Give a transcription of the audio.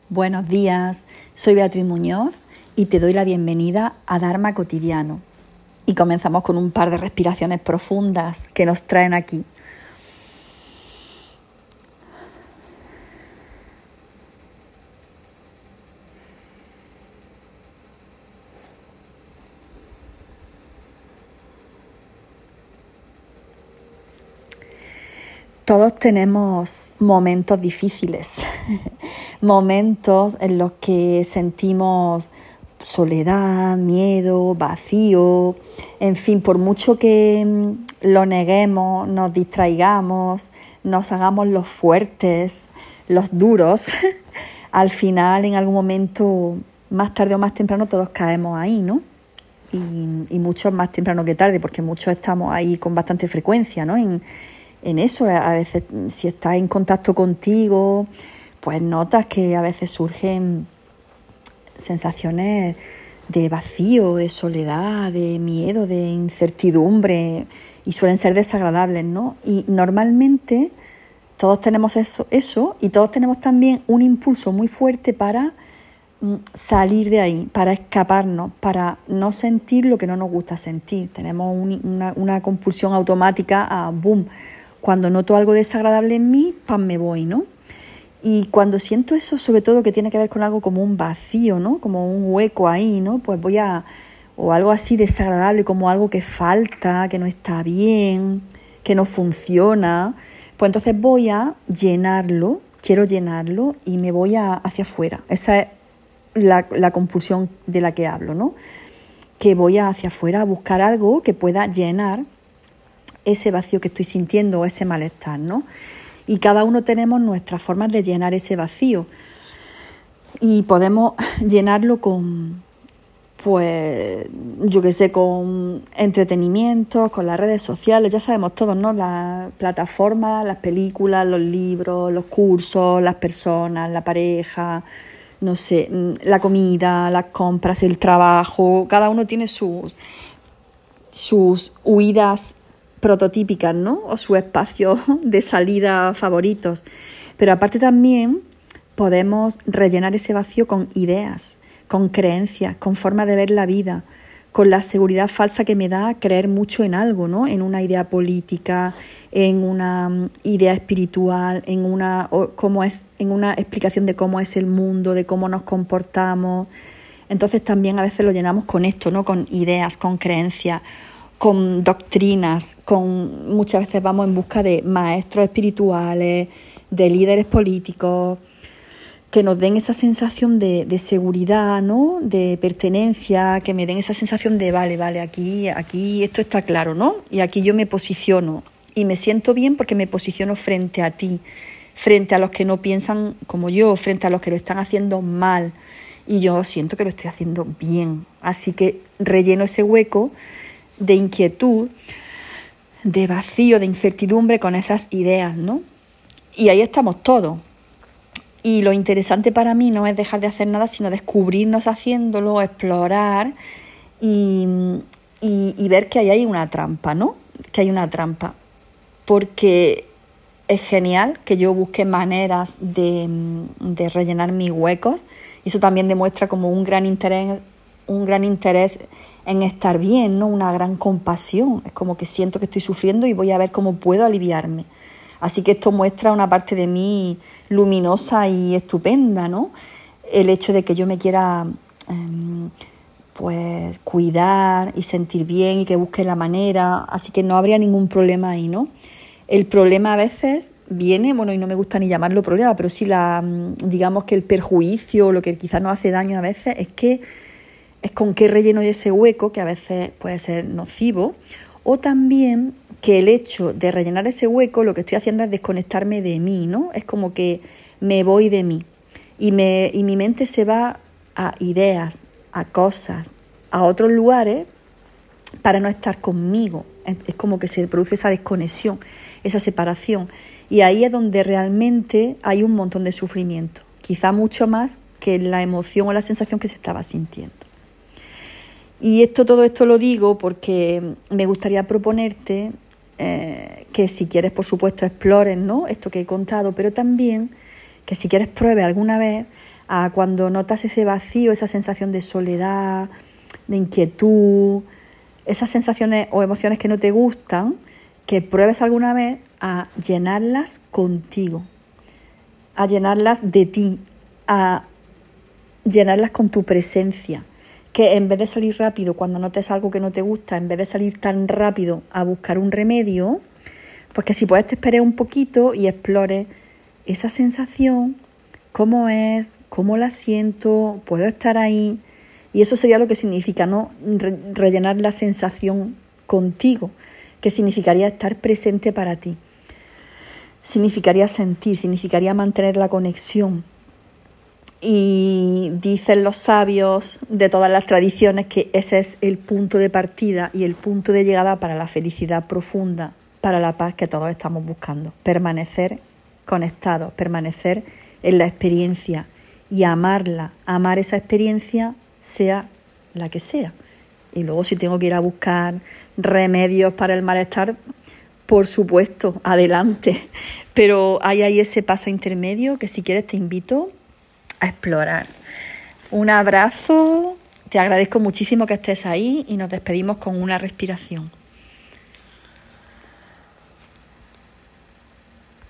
Buenos días, soy Beatriz Muñoz y te doy la bienvenida a Dharma Cotidiano. Y comenzamos con un par de respiraciones profundas que nos traen aquí. Todos tenemos momentos difíciles, momentos en los que sentimos soledad, miedo, vacío, en fin, por mucho que lo neguemos, nos distraigamos, nos hagamos los fuertes, los duros, al final en algún momento, más tarde o más temprano, todos caemos ahí, ¿no? Y muchos más temprano que tarde, porque muchos estamos ahí con bastante frecuencia, ¿no? En eso, a veces si estás en contacto contigo, pues notas que a veces surgen sensaciones de vacío, de soledad, de miedo, de incertidumbre y suelen ser desagradables, ¿no? Y normalmente todos tenemos eso y todos tenemos también un impulso muy fuerte para salir de ahí, para escaparnos, para no sentir lo que no nos gusta sentir. Tenemos una compulsión automática a boom. Cuando noto algo desagradable en mí, ¡pam!, me voy, ¿no? Y cuando siento eso, sobre todo que tiene que ver con algo como un vacío, ¿no? Como un hueco ahí, ¿no? Pues o algo así desagradable, como algo que falta, que no está bien, que no funciona. Pues entonces voy a llenarlo, quiero llenarlo y me voy hacia afuera. Esa es la compulsión de la que hablo, ¿no? Que voy hacia afuera a buscar algo que pueda llenar ese vacío que estoy sintiendo o ese malestar, ¿no? Y cada uno tenemos nuestras formas de llenar ese vacío y podemos llenarlo con, pues, yo qué sé, con entretenimiento, con las redes sociales, ya sabemos todos, ¿no? Las plataformas, las películas, los libros, los cursos, las personas, la pareja, no sé, la comida, las compras, el trabajo, cada uno tiene sus huidas prototípicas, ¿no? O sus espacios de salida favoritos. Pero aparte también podemos rellenar ese vacío con ideas, con creencias, con formas de ver la vida, con la seguridad falsa que me da creer mucho en algo, ¿no? En una idea política, en una idea espiritual, en una explicación de cómo es el mundo, de cómo nos comportamos. Entonces también a veces lo llenamos con esto, ¿no? Con ideas, con creencias, con doctrinas, muchas veces vamos en busca de maestros espirituales, de líderes políticos, que nos den esa sensación de seguridad, ¿no? De pertenencia, que me den esa sensación de vale, aquí esto está claro, ¿no? Y aquí yo me posiciono y me siento bien porque me posiciono frente a ti, frente a los que no piensan como yo, frente a los que lo están haciendo mal y yo siento que lo estoy haciendo bien. Así que relleno ese hueco de inquietud, de vacío, de incertidumbre con esas ideas, ¿no? Y ahí estamos todos. Y lo interesante para mí no es dejar de hacer nada, sino descubrirnos haciéndolo, explorar y ver que ahí hay una trampa, ¿no? Que hay una trampa. Porque es genial que yo busque maneras de rellenar mis huecos. Y eso también demuestra como un gran interés en estar bien, ¿no? Una gran compasión. Es como que siento que estoy sufriendo y voy a ver cómo puedo aliviarme. Así que esto muestra una parte de mí luminosa y estupenda, ¿no? El hecho de que yo me quiera pues cuidar y sentir bien y que busque la manera. Así que no habría ningún problema ahí, ¿no? El problema a veces viene, bueno, y no me gusta ni llamarlo problema, pero sí digamos que el perjuicio, lo que quizás nos hace daño a veces es con qué relleno de ese hueco, que a veces puede ser nocivo, o también que el hecho de rellenar ese hueco lo que estoy haciendo es desconectarme de mí, ¿no? Es como que me voy de mí y mi mente se va a ideas, a cosas, a otros lugares para no estar conmigo. Es como que se produce esa desconexión, esa separación. Y ahí es donde realmente hay un montón de sufrimiento, quizá mucho más que la emoción o la sensación que se estaba sintiendo. Y todo esto lo digo porque me gustaría proponerte que si quieres, por supuesto, explores, ¿no?, esto que he contado, pero también que si quieres pruebes alguna vez a cuando notas ese vacío, esa sensación de soledad, de inquietud, esas sensaciones o emociones que no te gustan, que pruebes alguna vez a llenarlas contigo, a llenarlas de ti, a llenarlas con tu presencia. Que en vez de salir rápido cuando notes algo que no te gusta, en vez de salir tan rápido a buscar un remedio, pues que si puedes te esperes un poquito y explores esa sensación, cómo es, cómo la siento, puedo estar ahí. Y eso sería lo que significa, ¿no? Rellenar la sensación contigo, que significaría estar presente para ti. Significaría sentir, significaría mantener la conexión. Y dicen los sabios de todas las tradiciones que ese es el punto de partida y el punto de llegada para la felicidad profunda, para la paz que todos estamos buscando. Permanecer conectados, permanecer en la experiencia y amarla, amar esa experiencia sea la que sea. Y luego si tengo que ir a buscar remedios para el malestar, por supuesto, adelante. Pero hay ahí ese paso intermedio que si quieres te invito a explorar. Un abrazo, te agradezco muchísimo que estés ahí y nos despedimos con una respiración.